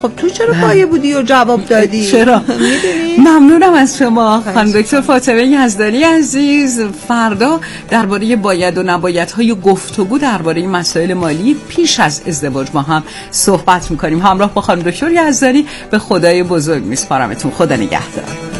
خب تو چرا پایه بودی و جواب دادی؟ چرا؟ ممنونم از شما خانم دکتر فاطمه یزدانی عزیز. فردا درباره باید و نبایدهای گفتگو درباره مسائل مالی پیش از ازدواج با هم صحبت میکنیم. همراه با خانم دکتر یزدانی به خدای بزرگ میسپارمتون. خدا نگهدار.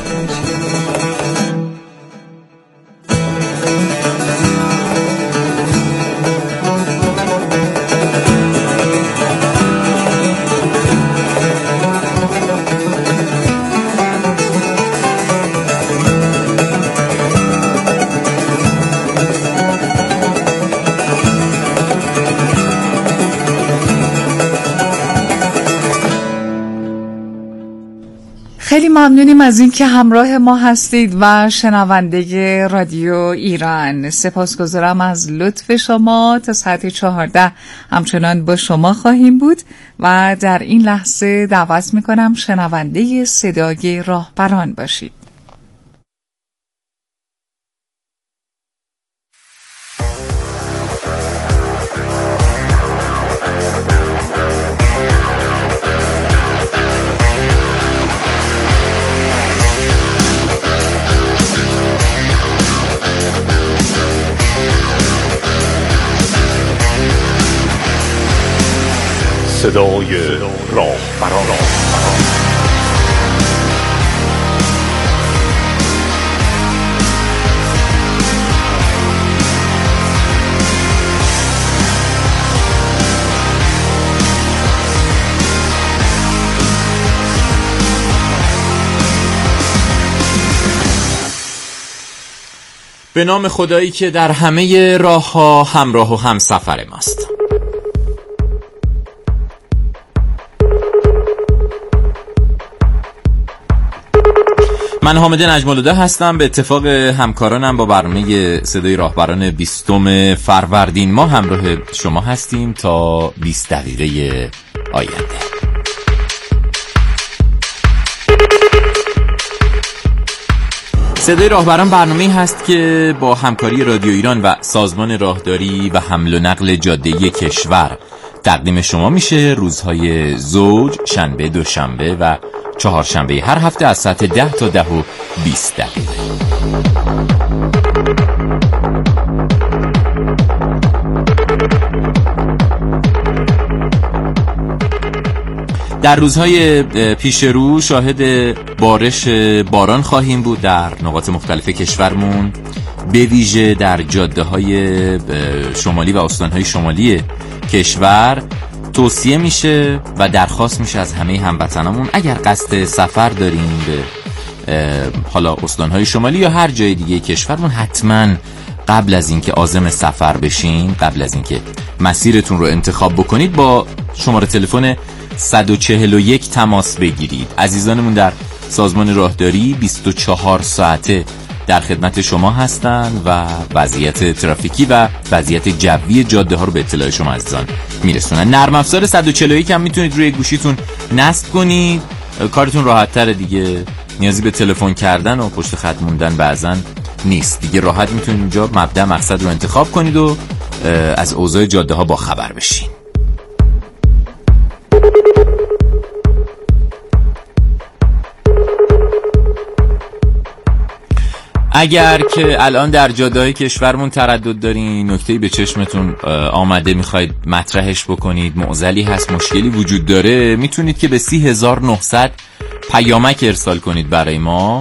خیلی ممنونیم از این که همراه ما هستید و شنونده رادیو ایران. سپاسگزارم از لطف شما. تا ساعت 14 همچنان با شما خواهیم بود و در این لحظه دعوت میکنم شنونده صدای راهبران باشید. صدای راهبران. به نام خدایی که در همه راه‌ها همراه و همسفر ماست. من حامد نجم‌الهدی هستم. به اتفاق همکارانم با برنامه صدای راهبران 20 فروردین ما همراه شما هستیم تا 20 دقیقه آینده. صدای راهبران برنامه‌ای هست که با همکاری رادیو ایران و سازمان راهداری و حمل و نقل جاده‌ای کشور تقدیم شما میشه روزهای زوج، شنبه، دوشنبه و چهارشنبه هر هفته از ساعت 10 تا 10:20 دقیقه. در روزهای پیش رو شاهد بارش باران خواهیم بود در نقاط مختلف کشورمون، به ویژه در جاده‌های شمالی و استان‌های شمالی کشور. توصیه میشه و درخواست میشه از همه هموطنامون اگر قصد سفر دارین به حالا استان‌های شمالی یا هر جای دیگه کشورمون، حتما قبل از اینکه عازم سفر بشین، قبل از اینکه مسیرتون رو انتخاب بکنید، با شماره تلفن 141 تماس بگیرید. عزیزانمون در سازمان راهداری 24 ساعته در خدمت شما هستن و وضعیت ترافیکی و وضعیت جوی جاده ها رو به اطلاع شما عزیزان میرسونن. نرم افزار 141 هم میتونید روی گوشیتون نصب کنید، کارتون راحت تره دیگه، نیازی به تلفن کردن و پشت خط موندن بعضن نیست دیگه. راحت میتونید اینجا مبدا مقصد رو انتخاب کنید و از اوضاع جاده ها با خبر بشین. اگر که الان در جاده‌های کشورمون تردد دارین، نکته‌ای به چشمتون آمده میخواید مطرحش بکنید، معضلی هست، مشکلی وجود داره، میتونید که به 30900 پیامک ارسال کنید برای ما،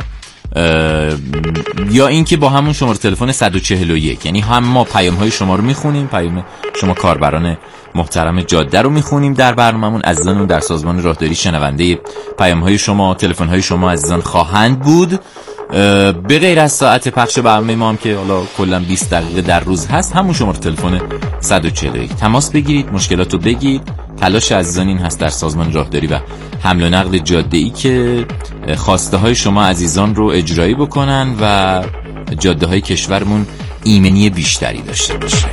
یا اینکه با همون شماره تلفن 141، یعنی هم ما پیام‌های شما رو میخونیم، پیام شما کاربران محترم جاده رو میخونیم در برنامه‌مون. عزیزانمون در سازمان راهداری شنونده پیام‌های شما، تلفن‌های شما عزیزان خواهند بود. به غیر از ساعت پخش برنامه ما هم که حالا کلا 20 دقیقه در روز هست، همون شماره تلفن 141 تماس بگیرید، مشکلاتو بگید. تلاش عزیزان این هست در سازمان راهداری و حمل و نقل جاده‌ای که خواسته های شما عزیزان رو اجرایی بکنن و جاده های کشورمون ایمنی بیشتری داشته باشه.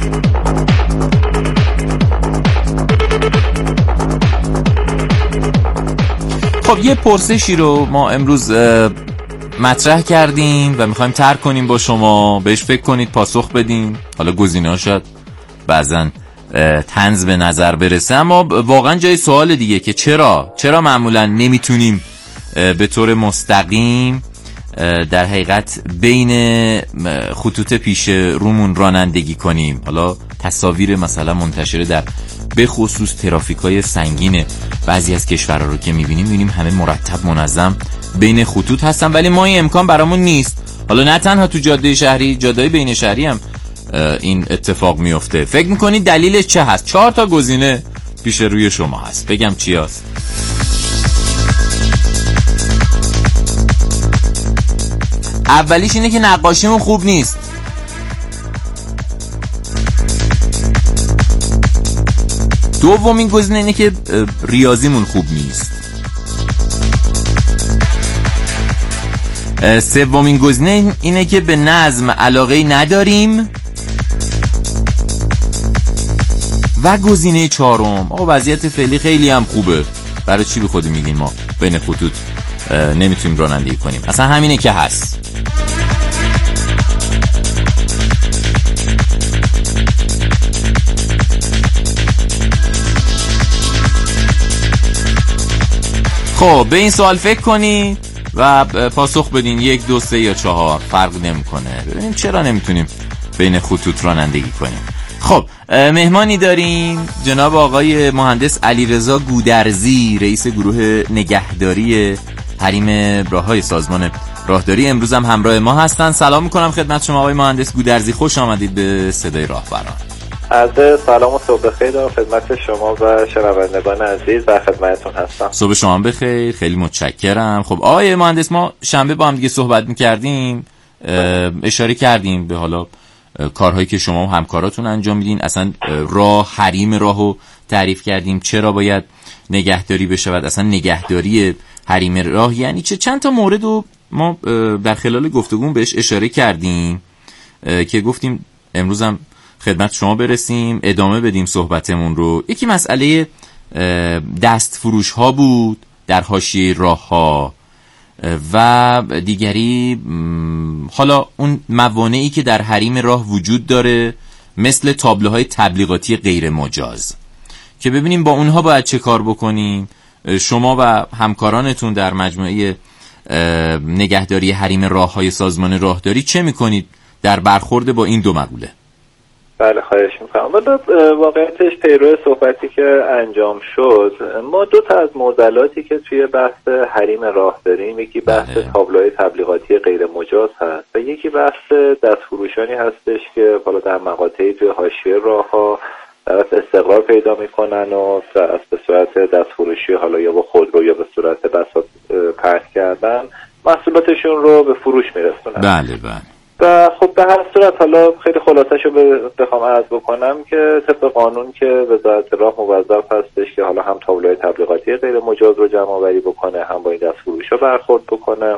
خب یه پرسشی رو ما امروز مطرح کردیم و میخوایم طرح کنیم با شما، بهش فکر کنید، پاسخ بدین. حالا گزینه‌ها شاید بعضن طنز به نظر برسه، اما واقعا جای سوال دیگه که چرا معمولا نمیتونیم به طور مستقیم در حقیقت بین خطوط پیش رومون رانندگی کنیم. حالا تصاویر مثلا منتشره در به خصوص ترافیک‌های سنگین بعضی از کشورها رو که می‌بینیم همه مرتب منظم بین خطوط هستن، ولی ما این امکان برامون نیست. حالا نه تنها تو جاده شهری، جاده‌های بین شهری هم این اتفاق میفته. فکر می‌کنید دلیلش چه هست؟ 4 تا گزینه پیش روی شما هست، بگم چی هست؟ اولیش اینه که نقاشیمون خوب نیست. دومین گزینه اینه که ریاضیمون خوب نیست. سومین گزینه اینه که به نظم علاقه‌ای نداریم. و گزینه چهارم، وضعیت فعلی خیلی هم خوبه، برای چی به خودی میگین ما بین خطوط نمیتونیم رانندگی کنیم؟ اصلا همینه که هست. خب به این سوال فکر کنید و پاسخ بدین 1 2 3 یا 4 فرق نمیکنه، ببینیم چرا نمیتونیم بین خطوط رانندگی کنیم. خب مهمانی داریم، جناب آقای مهندس علیرضا گودرزی، رئیس گروه نگهداری حریم راههای سازمان راهداری، امروز هم همراه ما هستن. سلام میکنم خدمت شما آقای مهندس گودرزی، خوش آمدید به صدای راهبران. عرض سلام و صبح بخیر دارم خدمت شما و شنوندگان عزیز، در خدمتتون هستم. صبح شما بخیر، خیلی متشکرم. خب آقای مهندس، ما شنبه با هم دیگه صحبت میکردیم، اشاره کردیم به حالا کارهایی که شما و همکاراتون انجام میدین، اصلا حریم راهو تعریف کردیم، چرا باید نگهداری بشود، اصلا نگهداری حریم راه یعنی چه. چند تا مورد رو ما در خلال گفتگومون بهش اشاره کردیم که گفتیم امروز هم خدمت شما برسیم، ادامه بدیم صحبتمون رو. یکی مسئله دست فروش ها بود در حاشیه راه ها و دیگری حالا اون موانعی که در حریم راه وجود داره، مثل تابلوهای تبلیغاتی غیر مجاز، که ببینیم با اونها باید چه کار بکنیم. شما و همکارانتون در مجموعه نگهداری حریم راههای سازمان راهداری چه میکنید در برخورد با این دو مقوله؟ بله خواهش میکنم. واقعیتش پیرو صحبتی که انجام شد، ما 2 تا از معضلاتی که توی بحث حریم راه داریم، یکی بحث تابلوهای تبلیغاتی غیر مجاز هست و یکی بحث دستفروشانی هستش که حالا در مقاطعی توی حاشیه راه‌ها در استقرار پیدا میکنن و به صورت دستفروشی، حالا یا با خودرو یا به صورت بساط پرت کردن، محصولاتشون رو به فروش میرسونن. بله بله. و خب به هر صورت حالا خیلی خلاصه‌شو بخوام عرض بکنم که طبق قانون که وزارت راه موظف هستش که حالا هم تابلوهای تبلیغاتی غیر مجاز رو جمع آوری بکنه، هم با این دستفروشا برخورد بکنه.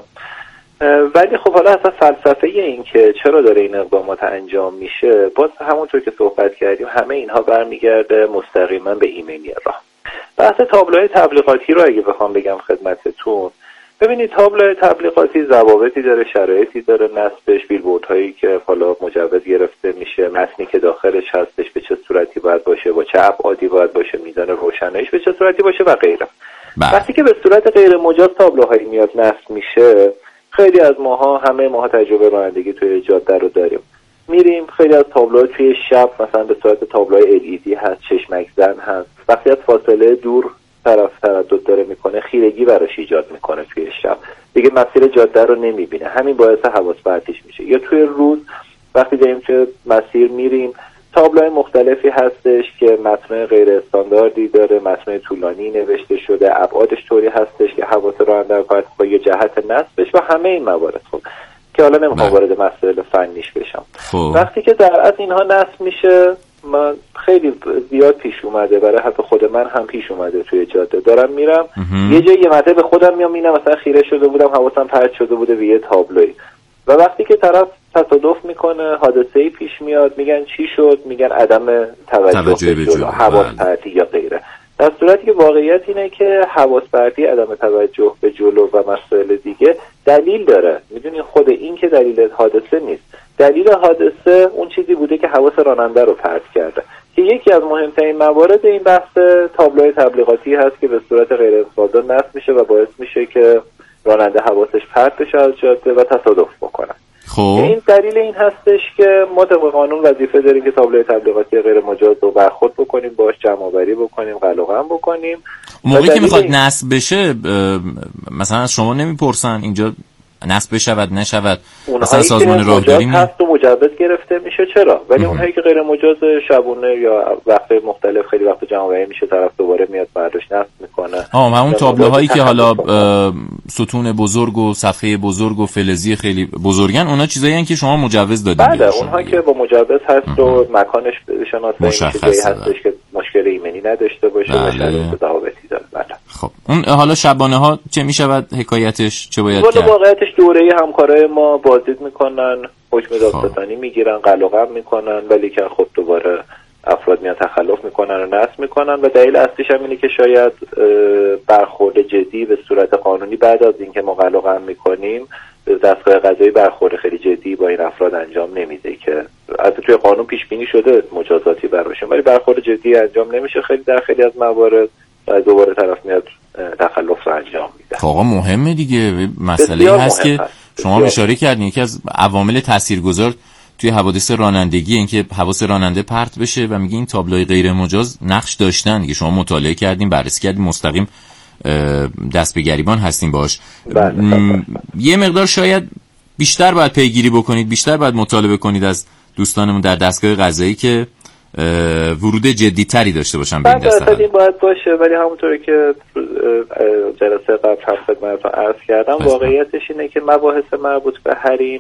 ولی خب حالا اصلا فلسفه این که چرا داره این اقدامات انجام میشه، باز همونطور که صحبت کردیم همه اینها برمیگرده مستقیما به ایمنی راه. بحث تابلوهای تبلیغاتی رو اگه بخوام بگم خدمتتون، ببینید تابلوهای تبلیغاتی ضوابطی داره، شرایطی داره نصبش، بیلبوردهایی که حالا مجوز گرفته میشه، متنی که داخلش هستش به چه صورتی باید باشه، با چه ابعادی باید باشه، میزان روشناییش به چه صورتی باشه و غیره. وقتی که به صورت غیر مجاز تابلوهایی میاد نصب میشه، خیلی از ماها، همه ماها تجربه رانندگی توی جاده رو داریم، میریم خیلی از تابلوها توی شب مثلا به صورت تابلوهای LED هست، چشمک زن هست، وقتی از فاصله دور طرف تردد داره میکنه، خیرگی براش ایجاد میکنه توی شب، دیگه مسیر جاده رو نمیبینه، همین باعث حواس پرتیش میشه. یا توی روز وقتی داریم توی مسیر میریم، تابلوهای مختلفی هستش که متن غیر استانداردی داره، متن طولانی نوشته شده، ابعادش طوری هستش که حواس راننده رو پرت با یه جهت نصبش و همه این موارد. خب که حالا نمیخوام وارد مسائل فنیش بشم. وقتی که در از اینها نصب میشه، من خیلی زیاد پیش اومده، برای حتی خود من هم پیش اومده، توی جاده دارم میرم یه جایی یه مرتبه به خودم میام میبینم مثلا خیره شده بودم، حواسم پرت شده بوده به یه تابلویی و وقتی که طرف تصادف میکنه، حادثه‌ای پیش میاد، میگن چی شد؟ میگن عدم توجه به جلو، حواس پرتی یا غیره. در صورتی که واقعیت اینه که حواس پرتی، عدم توجه به جلو و مسائل دیگه دلیل داره. میدونین خود این که دلیل حادثه نیست، دلیل حادثه اون چیزی بوده که حواس راننده رو پرت کرده، که یکی از مهمترین موارد این بحث تابلوهای تبلیغاتی هست که به صورت غیر انقاذا نصب میشه و باعث میشه که راننده حواسش پرت بشه از جاده و تصادف بکنه. خب این دلیل این هستش که ما طبق قانون وظیفه داریم که تابلوی تبلیغاتی غیر مجاز رو برخورد بکنیم، باهاش جمع‌آوری بکنیم، قلقم بکنیم. موقعی که میخواد نصب بشه مثلا از شما نمیپرسن اینجا نصب بشود نشود؟ مثلا سازمان راهداری هست و مجوز گرفته میشه، چرا؟ ولی اونهایی که غیر مجاز شبونه یا وقت مختلف خیلی وقت جمع‌آوری میشه، طرف دوباره میاد برداشت نصب میکنه. اون تابلوهایی که حالا ستون بزرگ و صفحه بزرگ و فلزی خیلی بزرگن، اونا چیزایی هستن که شما مجوز دادین؟ بله، اونها که با مجوز هست و مکانش شناسایی میشه، جایی هستش که مشکل ایمنی نداشته باشه و شرایط ضوابطی داره. بله. خب اون حالا شبانه ها چه میشود حکایتش؟ چه باید کرد؟ واقعیتش دوره همکارای ما بازدید میکنن، حکم دادستانی میگیرن، قلقم میکنن، ولی که خب دوباره افراد میان تخلف میکنن و نصب میکنن و دلیل اصلیش هم اینه که شاید برخورد جدی به صورت قانونی بعد از اینکه ما قلقم میکنیم دستگاه قضایی برخورد خیلی جدی با این افراد انجام نمیده که از توی قانون پیش بینی شده مجازاتی براشون، ولی برخورد جدی انجام نمیشه خیلی در خیلی از موارد و دوباره طرف میاد تخلف رو انجام میده. آقا مهمه دیگه، مسئله هست که شما اشاره کردین یکی از عوامل تاثیرگذار توی حوادث رانندگی این که حواس راننده پرت بشه و میگه این تابلوی غیر مجاز نقش داشتن دیگه. شما مطالعه کردین، بررسی کردین، مستقیم دست به گریبان هستین باش. یه مقدار شاید بیشتر باید پیگیری بکنید، بیشتر باید مطالبه کنید از دوستانمون در دستگاه قضایی که ورود جدی تری داشته باشن به این دستگاه. این باید باشه، ولی همونطوری که جلسه قبل هم خدمتتون عرض کردم واقعیتش اینه که مباحث مربوط به حریم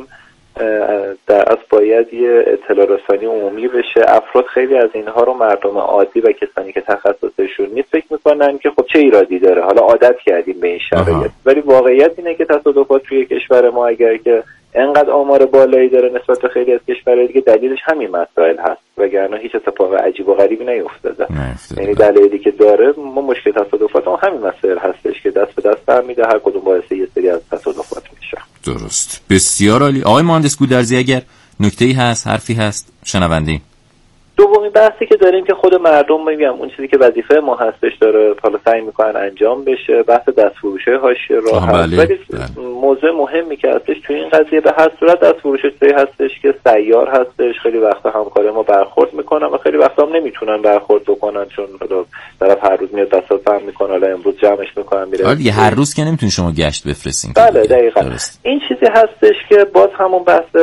در اصل باید یه اطلاع رسانی عمومی بشه. افراد خیلی از اینها رو مردم عادی و کسانی که تخصصشون نیست فکر میکنن که خب چه ایرادی داره، حالا عادت کردیم به این شرایط، ولی واقعیت اینه که تصادفات توی کشور ما اگر که انقدر آمار بالایی داره نسبت به خیلی از کشورهای دیگه دلیلش همین مسائل هست، وگرنه هیچ اتفاق عجیب و غریبی نیفتاده. یعنی دلیلی که داره ما مشکل تصادفات هم همین مسائل هستش که دست به دست برمیده، هر کدوم باعث یه سری از تصادفات میشه. درست، بسیار عالی. آقای مهندس گودرزی اگر نکته‌ای هست، حرفی هست، شنونده‌ایم. دومین بحثی که داریم که خود مردم میگم اون چیزی که وظیفه ما هستش داره حالا سعی میکنن انجام بشه، بحث دستفروشی حاشیه راه هست. ولی موضوع مهمی که هستش توی این قضیه به هر صورت دستفروشی هستش که سیار هستش. خیلی وقتا همکار ما برخورد میکنن و خیلی وقتا هم نمیتونن برخورد بکنن چون حالا طرف هر روز میاد بساط فهم میکنه، حالا امروز جمعش میکنن میره. آره هر روز که نمیتونی شما گشت بفرستین. بله دقیقاً. این چیزی هستش که باز همون بحث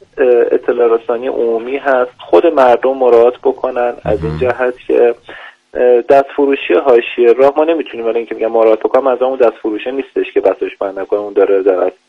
اطلاع رسانی عمومی هست، خود مردم مراعات بکنن از این جهت که دستفروشی حاشیه راه ما نمیتونیم برای اینکه میگم مراعات بکنم از اون دستفروشی نیستش که بسش بند نکنه، اون داره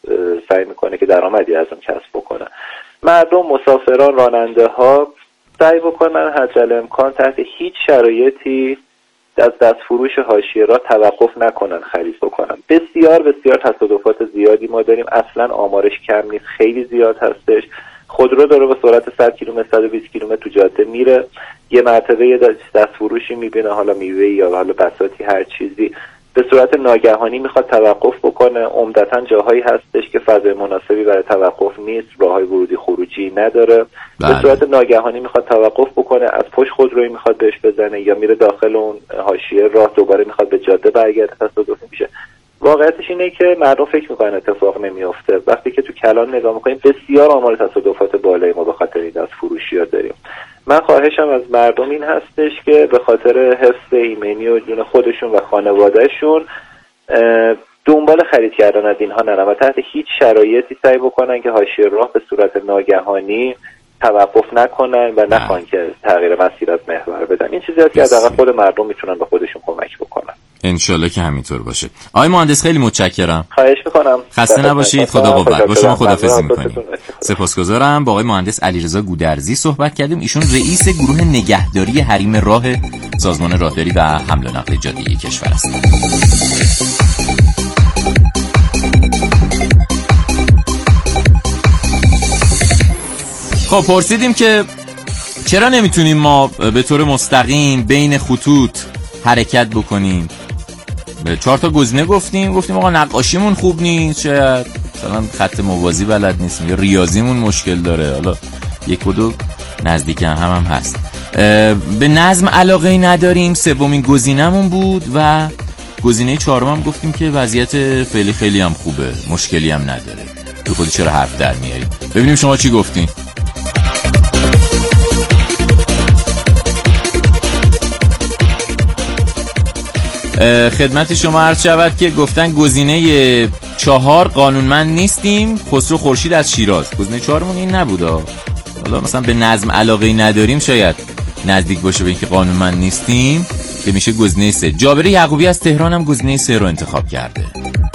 سعی میکنه که درآمدی از اون کسب بکنه. مردم، مسافران، راننده ها سعی بکنن حد امکان تحت هیچ شرایطی از دستفروش حاشیه راه توقف نکنن خرید بکنن. بسیار بسیار تصادفات زیادی ما داریم، اصلا آمارش کم نیست، خیلی زیاد هستش. خودرو داره با سرعت 100 کیلومتر 120 کیلومتر تو جاده میره، یه مرتبه یه دستفروشی میبینه، حالا میوه یا حالا بساطی هر چیزی، به صورت ناگهانی میخواد توقف بکنه. عمدتاً جاهایی هستش که فضای مناسبی برای توقف نیست، راههای ورودی خروجی نداره. به صورت ناگهانی میخواد توقف بکنه، از پشت خودرویی میخواد بهش بزنه یا میره داخل اون حاشیه راه، دوباره میخواد به جاده برگرده، تصادف میشه. واقعیتش اینه که مردم فکر میکنن اتفاق نمیفته. وقتی که تو کلان نگاه میکنیم بسیار آمار تصادفات بالایی ما به خاطر این دستفروشی‌ها داریم. من خواهشم از مردم این هستش که به خاطر حفظ ایمنی و جون خودشون و خانوادهشون دنبال خرید کردن از اینها نرن و تحت هیچ شرایطی سعی بکنن که حاشیه راه به صورت ناگهانی توقف نکنن و نخوان که تغییر مسیر از محور بدن. این چیزی هست که از خود مردم میتونن به خودشون کمک بکنن. انشالله که همینطور باشه. آقای مهندس خیلی متشکرم. خواهش میکنم. خسته نباشید. خدا قوت. با شما خداحافظی میکنیم. سپاسگزارم. با آقای مهندس علیرضا گودرزی صحبت کردیم. ایشون رئیس گروه نگهداری حریم راه سازمان راهداری و حمل و نقل جاده‌ای کشور هستند. خب پرسیدیم که چرا نمیتونیم ما به طور مستقیم بین خطوط حرکت بکنیم. 4 تا گزینه گفتیم آقا نقاشیمون خوب نیست، شاید مثلا خط موازی بلد نیستیم یا ریاضیمون مشکل داره، حالا یک و دو نزدیک هم هست. به نظم علاقه نداریم سومین گزینمون بود و گزینه چهارم هم گفتیم که وضعیت فعلی خیلی هم خوبه، مشکلی هم نداره. تو خودی چرا حرف در میاری؟ ببینیم شما چی گفتین. خدمت شما عرض شود که گفتن گزینه 4 قانونمند نیستیم، خسرو خورشید از شیراز. گزینه 4مون این نبودا. حالا مثلا به نظم علاقه نداریم شاید نزدیک باشه به اینکه قانونمند نیستیم که میشه گزینه 3. جابر یعقوبی از تهران هم گزینه 3 رو انتخاب کرده.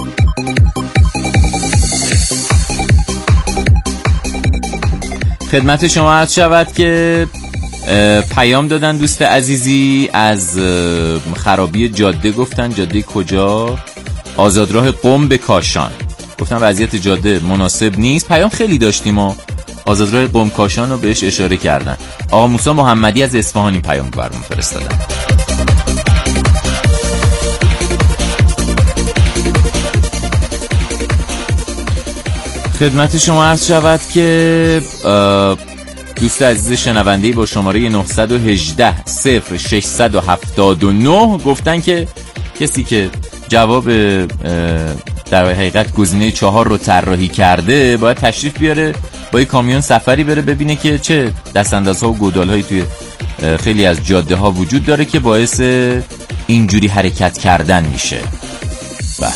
خدمت شما عرض شود که پیام دادن دوست عزیزی از خرابی جاده، گفتن جاده کجا؟ آزادراه قم به کاشان. گفتن وضعیت جاده مناسب نیست. پیام خیلی داشتیم و آزادراه قم کاشان رو بهش اشاره کردن. آقا موسی محمدی از اصفهان این پیام برام فرستادن. خدمت شما عرض شود که دوست عزیز شنونده‌ای با شماره 918 0679 گفتن که کسی که جواب در حقیقت گزینه 4 رو طراحی کرده باید تشریف بیاره با یک کامیون سفری بره ببینه که چه دستاندازها و گودال‌هایی توی خیلی از جاده ها وجود داره که باعث اینجوری حرکت کردن میشه. بله.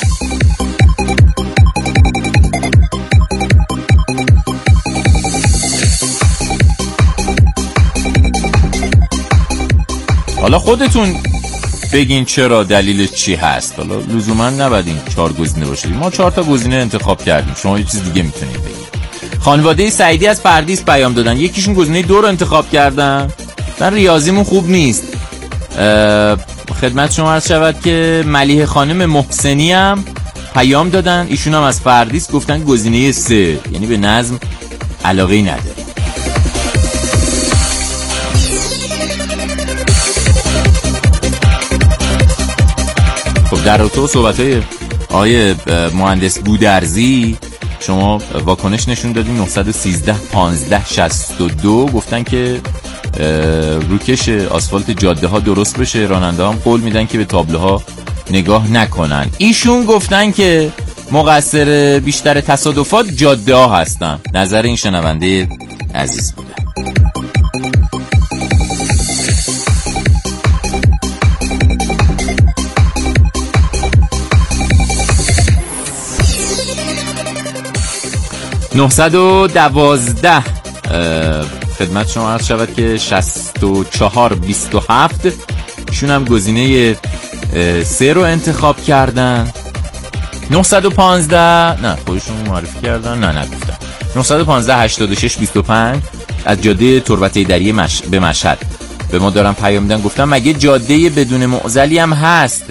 حالا خودتون بگین چرا، دلیلش چی هست. حالا لزوما نباید این 4 گزینه باشه. ما 4 تا گزینه انتخاب کردیم، شما یه چیز دیگه میتونید بگید. خانواده سعیدی از پردیس پیام دادن، یکیشون گزینه 2 رو انتخاب کردن. من ریاضیمون خوب نیست. خدمت شما عرض شود که ملیحه خانم محسنی هم پیام دادن، ایشون هم از پردیس گفتن گزینه 3، یعنی به نظم علاقه‌ای نداره. خب در رابطه با صحبت‌های آقای مهندس بودرزی شما واکنش نشون دادین. 913 15 62 گفتن که روکش آسفالت جاده ها درست بشه، راننده هم قول میدن که به تابلوها نگاه نکنن. ایشون گفتن که مقصر بیشتر تصادفات جاده ها هستن. نظر این شنونده عزیز بوده. (912) خدمت شما عرض شود که 64 27 ایشون هم گزینه 3 رو انتخاب کردن. 915 نه خودشون معرفی کردن، نه نگفتن. 915 86 25 از جاده تربت دری به مشهد به ما دارن پیام میدن، گفتن مگه جاده بدون معضلی هم هست؟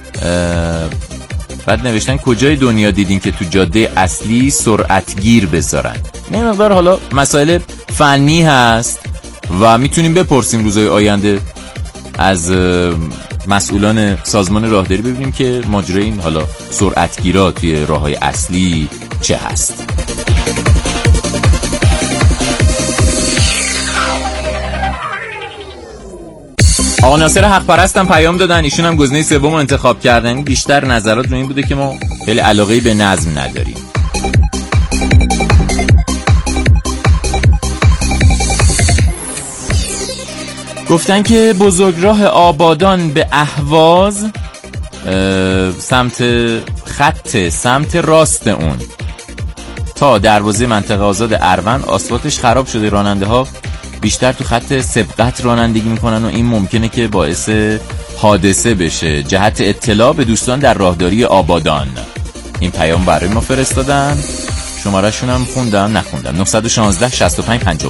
بعد نوشتن کجای دنیا دیدین که تو جاده اصلی سرعتگیر بذارن؟ نه مقدار حالا مسائل فنی هست و میتونیم بپرسیم روزهای آینده از مسئولان سازمان راهداری ببینیم که ماجرای این حالا سرعتگیرا توی راههای اصلی چه هست. آقا ناصر حق پرستم پیام دادن، ایشون هم گزینه 3 رو انتخاب کردن. بیشتر نظرات رو این بوده که ما خیلی علاقه‌ای به نظم نداریم. گفتن که بزرگراه آبادان به اهواز سمت راست اون تا دروازه منطقه آزاد اروند آسفالتش خراب شده، راننده ها بیشتر تو خط سبقت رانندگی میکنن و این ممکنه که باعث حادثه بشه. جهت اطلاع به دوستان در راهداری آبادان. این پیام برای ما فرستادن، شماره شون هم خوندم نخوندم. 916 65 59.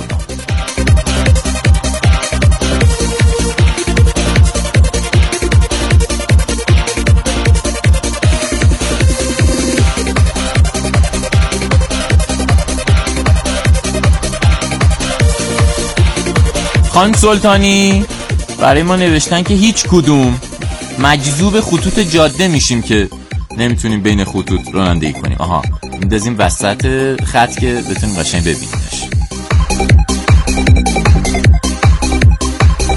خان سلطانی برای ما نوشتن که هیچ کدوم مجذوب خطوط جاده میشیم که نمیتونیم بین خطوط رانندگی کنیم. آها میندازیم وسط خط که بتونیم قشنگ ببینیمش.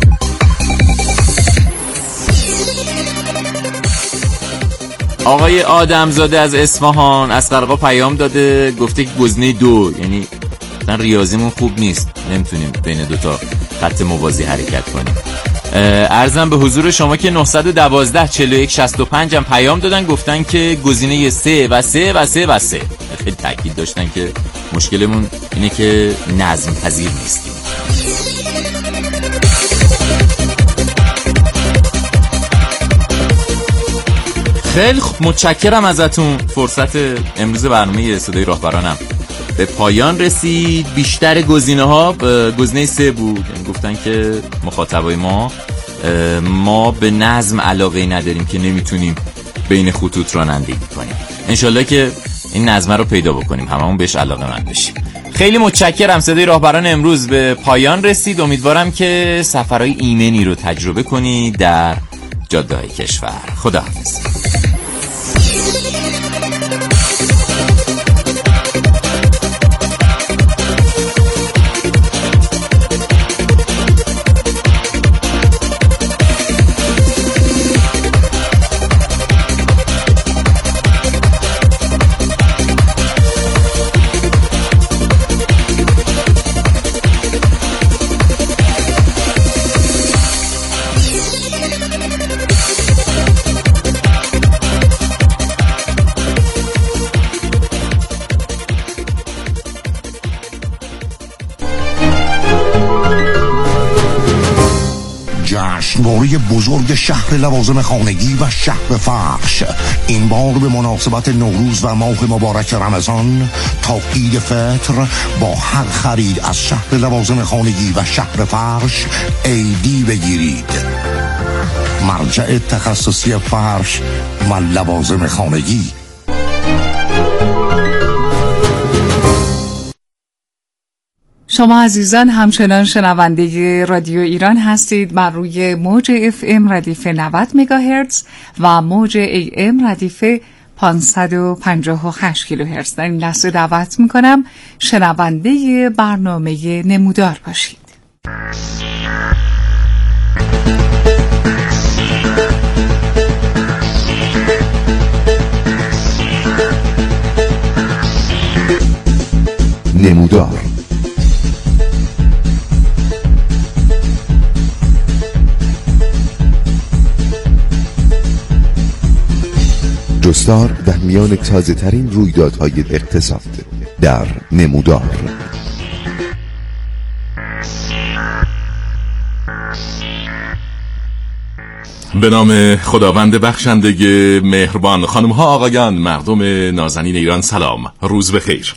آقای آدمزاده از اصفهان از قرقا پیام داده، گفته که گزینه 2، یعنی مثلا ریاضیمون خوب نیست، نمیتونیم بین دوتا خط موازی حرکت کنیم. عرضم به حضور شما که 912 41 65 هم پیام دادن، گفتن که گزینه 3 و 3 و 3 و 3. خیلی تاکید داشتن که مشکلمون اینه که نظم پذیر نیستیم. خیلی خوب، متشکرم ازتون. فرصت امروز برنامه صدای راهبرانم به پایان رسید. بیشتر گزینه‌ها گزینه 3 بود، یعنی گفتن که مخاطبای ما به نظم علاقه نداریم که نمیتونیم بین خطوط رانندگی کنیم. انشالله که این نظم رو پیدا بکنیم، هممون بهش علاقه مند بشیم. خیلی متشکرم. صدای راهبران امروز به پایان رسید. امیدوارم که سفرهای ایمنی رو تجربه کنید در جاده‌های کشور. خداحافظ. جشنواره بزرگ شهر لوازم خانگی و شهر فرش این بار به مناسبت نوروز و ماه مبارک رمضان تا عید فطر با هر خرید از شهر لوازم خانگی و شهر فرش عیدی بگیرید. مرجع تخصصی فرش و لوازم خانگی. شما عزیزان همچنان شنونده رادیو ایران هستید بر روی موج FM ردیف 90 مگاهرتز و موج AM ردیف 558 کیلوهرتز. در این لحظه دعوت میکنم شنونده برنامه نمودار باشید. نمودار جستار در میان تازه ترین رویدادهای اقتصاد در نمودار. به نام خداوند بخشنده مهربان. خانم ها آقایان، مردم نازنین ایران، سلام، روز بخیر.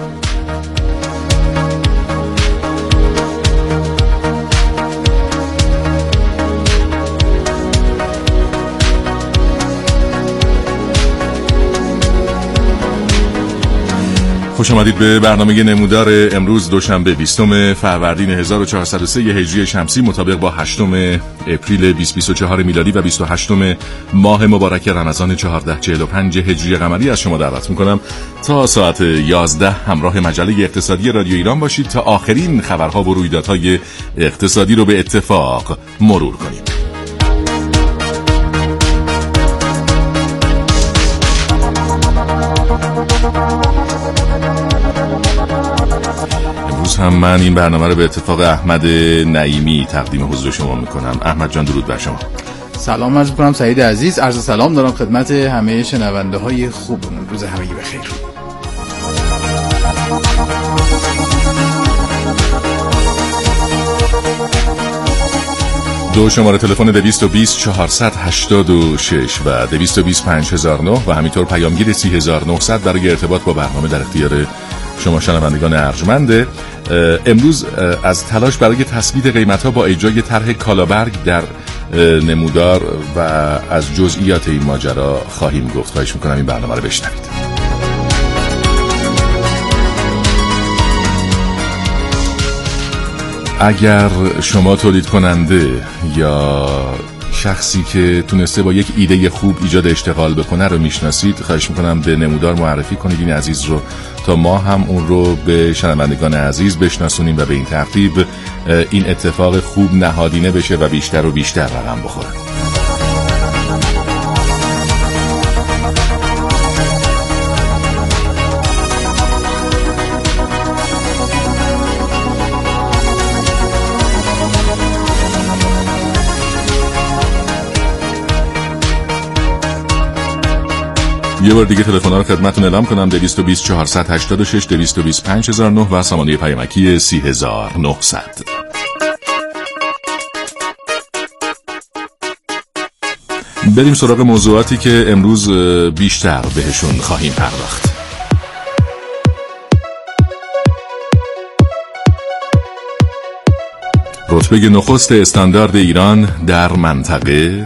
خوش آمدید به برنامه نمودار امروز دوشنبه 20 فروردین 1403 هجری شمسی مطابق با 8 اپریل 2024 میلادی و 28 ماه مبارک رمضان 1445 هجری قمری از شما دعوت میکنم تا ساعت 11 همراه مجله اقتصادی رادیو ایران باشید تا آخرین خبرها و رویدادهای اقتصادی رو به اتفاق مرور کنیم. هم من این برنامه رو به اتفاق احمد نعیمی تقدیم حضور شما میکنم. احمد جان درود بر شما. سلام عرض میکنم سعید عزیز، عرض سلام دارم خدمت همه شنونده های خوبمون. روز همگی بخیر. دو شماره تلفن 220 486 و 220 5009 و همینطور پیامگیر 3900 برای ارتباط با برنامه در اختیار شما شنوندگان ارجمنده. امروز از تلاش برای تثبیت قیمت‌ها با اجرای طرح کالابرگ در نمودار و از جزئیات این ماجرا خواهیم گفت. خواهش می‌کنم این برنامه رو بشنوید. اگر شما تولید کننده یا شخصی که تونسته با یک ایده خوب ایجاد اشتغال بکنه رو میشناسید، خواهش میکنم به نمودار معرفی کنید این عزیز رو تا ما هم اون رو به شنوندگان عزیز بشناسونیم و به این ترتیب این اتفاق خوب نهادینه بشه و بیشتر و بیشتر رقم بخوره. یه بار دیگه تلفن‌ها رو خدمتتون اعلام کنم: 220 486 220 5009 و سامانه پیامکی 30900. بریم سراغ موضوعاتی که امروز بیشتر بهشون خواهیم پرداخت. رتبه نخست استاندارد ایران در منطقه،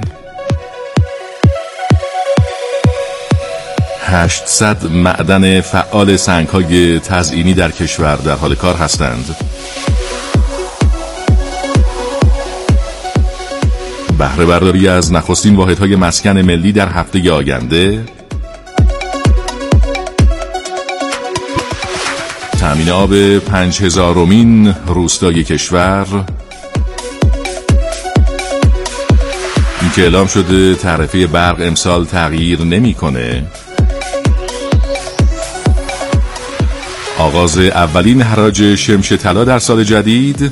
800 معدن فعال سنگ‌های تزئینی در کشور در حال کار هستند. بهره برداری از نخستین واحدهای مسکن ملی در هفته آینده. تامین آب 5000مین روستای کشور. این که اعلام شده تعرفه برق امسال تغییر نمی‌کنه. آغاز اولین حراج شمش طلا در سال جدید.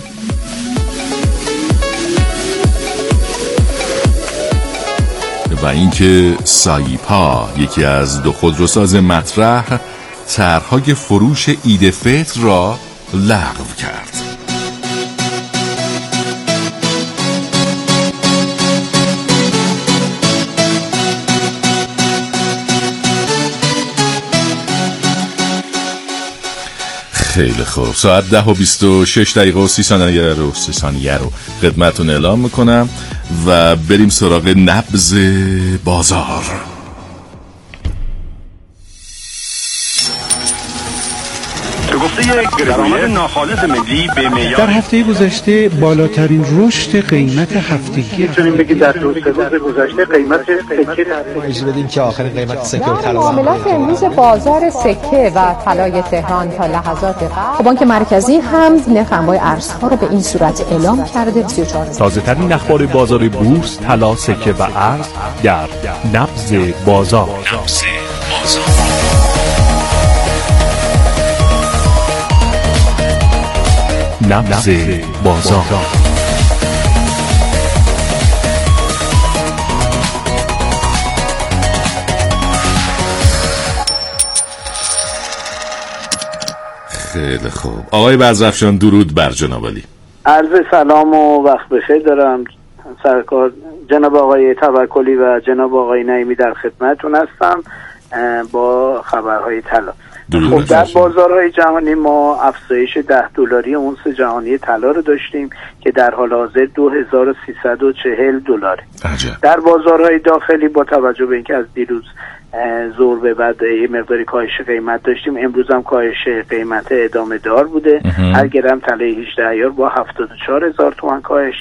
و اینکه سایپا، یکی از دو خودروساز مطرح، طرح‌های فروش عید فطر را لغو کرد. خیلی خوب، ساعت 10:26 و 30 ثانیه رو خدمتتون اعلام میکنم و بریم سراغ نبض بازار. درآمد ناخالص ملی به معیار در هفته گذشته بالاترین رشد قیمت هفتگی میتونیم بگید در روز گذشته قیمت سکه اجازه بدیم که آخرین قیمت سکه و طلا معاملات امروز بازار سکه و طلای تهران تا لحظات قبل بانک مرکزی هم نرخ انواع ارزها رو به این صورت اعلام کرده. 34 تازه‌ترین اخبار بازار بورس، طلا، سکه و ارز در نبض بازار. نبض بازار. خیلی خوب، آقای بزرفشان درود بر جناب عالی. عرض سلام و وقت بخیر دارم سرکار جناب آقای توکلی و جناب آقای نعیمی، در خدمتتون هستم با خبرهای طلا. خب در بازارهای جهانی ما افزایش $10 اونس جهانی طلا رو داشتیم که در حال حاضر $2340. در بازارهای داخلی با توجه به اینکه از دیروز زور به بعد یه مقداری کاهش قیمت داشتیم، امروز هم کاهش قیمت ادامه دار بوده. هر گرم طلای 18 ایار با 74,000 تومان کاهش،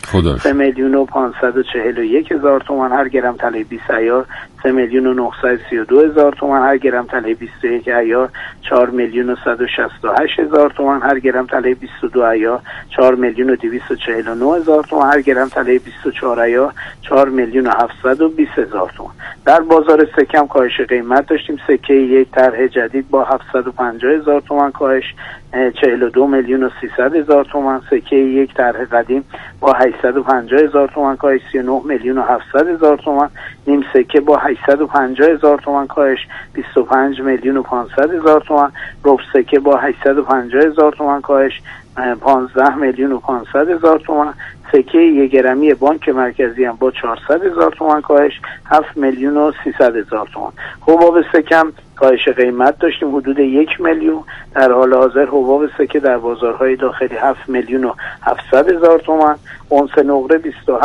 3,541,000 تومان. هر گرم طلای 20 ایار 3,932,000 تومان. هر گرم طلای 21 ایار 4,168,000 تومان. هر گرم طلای 22 ایار 4,249,000 تومان. هر گرم طلای 24 ایار 4,720,000 تومان. در بازار سکه هم کاهش قیمت داشتیم. سکه یک طرح جدید با 750,000 تومان کاهش 42,300,000 تومان. سکه یک طرح قدیم با 850,000 تومان کاهش 39,700,000 تومان. نیم سکه با 850,000 تومان کاهش 25,500,000 تومان. ربع سکه با 850,000 تومان کاهش 15,500,000 تومان. سکه 1 گرمی بانک مرکزی هم با 400,000 تومان کاهش 7,300,000 تومان. حباب سکه هم کاهش قیمت داشتیم حدود 1 میلیون. در حال حاضر حباب سکه در بازارهای داخلی 7,700,000 تومان. اونس نقره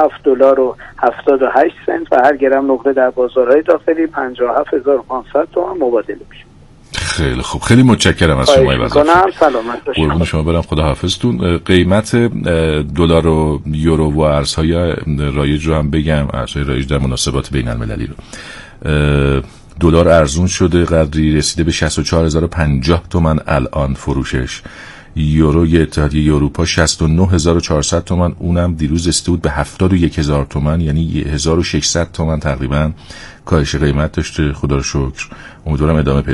$27.78 و هر گرم نقره در بازارهای داخلی 57,500 تومان مبادله میشه. خیلی خوب، خیلی متشکرم از شما. سلامت باشید. قربون شما برم، خدا حافظتون. قیمت دلار و یورو و ارزهای رایج رو هم بگم، ارزهای رایج در مناسبات بین المللی رو. دلار ارزون شده، قدری رسیده به 64,050 تومان الان فروشش. یوروی اتحادیه اروپا 69,400 تومان، اونم دیروز رسیده بود به 71,000 تومان، یعنی 1,600 تومان تقریبا کاهش قیمت داشته. خدا رو شکر، امیدوارم ادامه پیدا